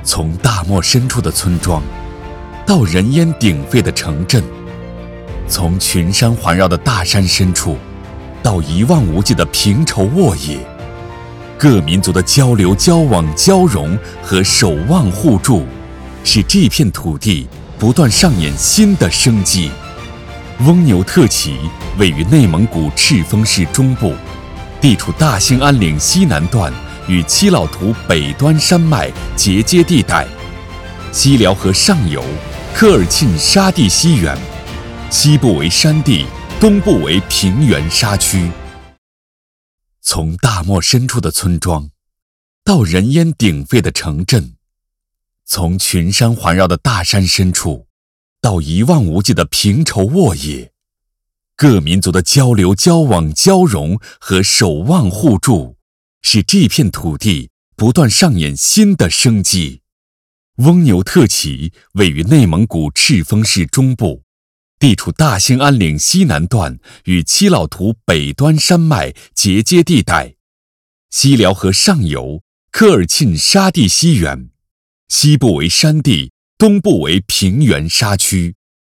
从大漠深处的村庄，到人烟鼎沸的城镇；从群山环绕的大山深处，到一望无际的平畴沃野。各民族的交流、交往、交融和守望互助，使这片土地不断上演新的生机。翁牛特旗位于内蒙古赤峰市中部，地处大兴安岭西南段与七老图北端山脉结接地带，西辽河上游，科尔沁沙地西缘，西部为山地，东部为平原沙区。从大漠深处的村庄，到人烟鼎沸的城镇；从群山环绕的大山深处，到一望无际的平畴沃野。各民族的交流、交往、交融和守望互助，使这片土地不断上演新的生机。翁牛特旗位于内蒙古赤峰市中部，地处大兴安岭西南段与七老图北端山脉结接地带，西辽河上游，科尔沁沙地西缘，西部为山地，东部为平原沙区。